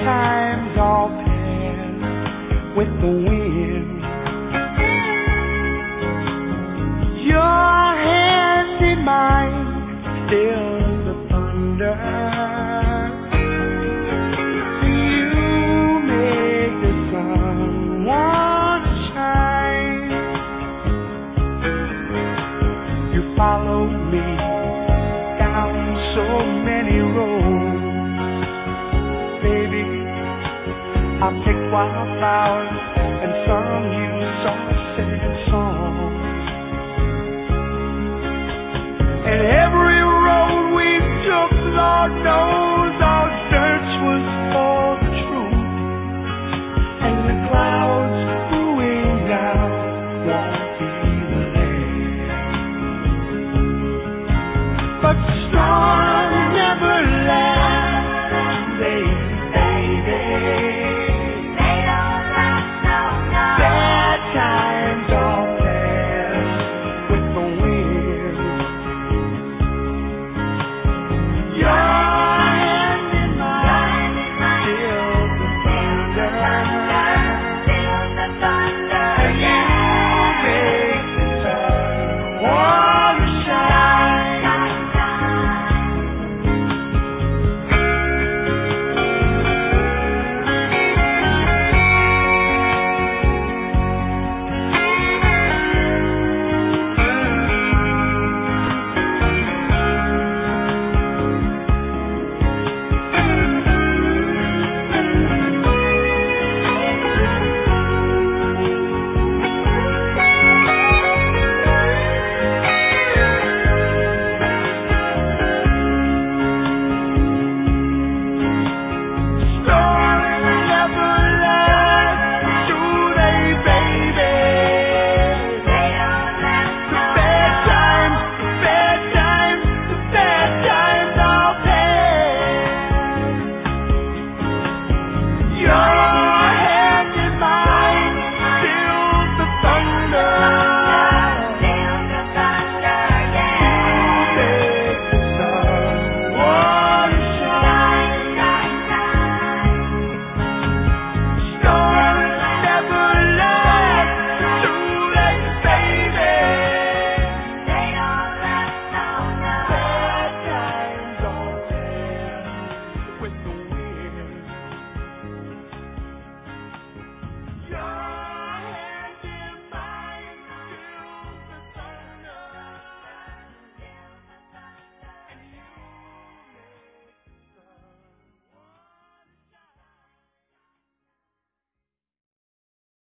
times all pass with the wind. Your hand in mine stills the thunder. You make the sun wanna shine. You follow me down so many roads. Baby, I picked wildflowers and sung you soft-singing songs. And every road we took, Lord knows